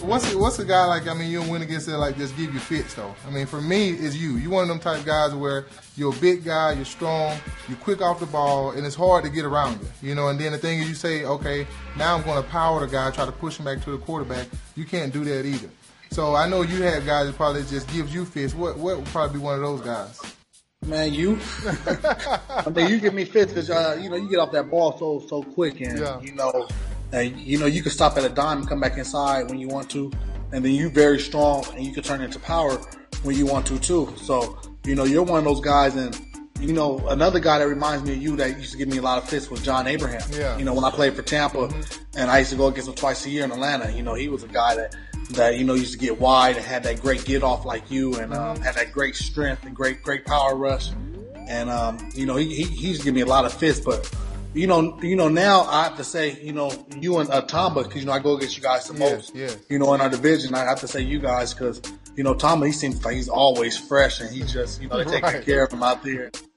what's a guy like? I mean, you don't win against it like just give you fits though. I mean, for me, it's you. You one of them type guys where you're a big guy, you're strong, you're quick off the ball, and it's hard to get around you. You know, and then the thing is, you say, okay, now I'm going to power the guy, try to push him back to the quarterback. You can't do that either. So I know you have guys that probably just gives you fits. What would probably be one of those guys? Man, you. I mean, you give me fits because you get off that ball so quick, and you can stop at a dime and come back inside when you want to, and then you very strong and you can turn into power when you want to too. So you're one of those guys, and another guy that reminds me of you that used to give me a lot of fits was John Abraham. Yeah. When I played for Tampa, and I used to go against him twice a year in Atlanta. He was a guy that used to get wide and had that great get off like you, and had that great strength and great power rush. And he used to give me a lot of fits, but now I have to say, you and Tamba, because I go against you guys the most. In our division, I have to say you guys because Tamba, he seems like he's always fresh, and he's just they taking care of him out there.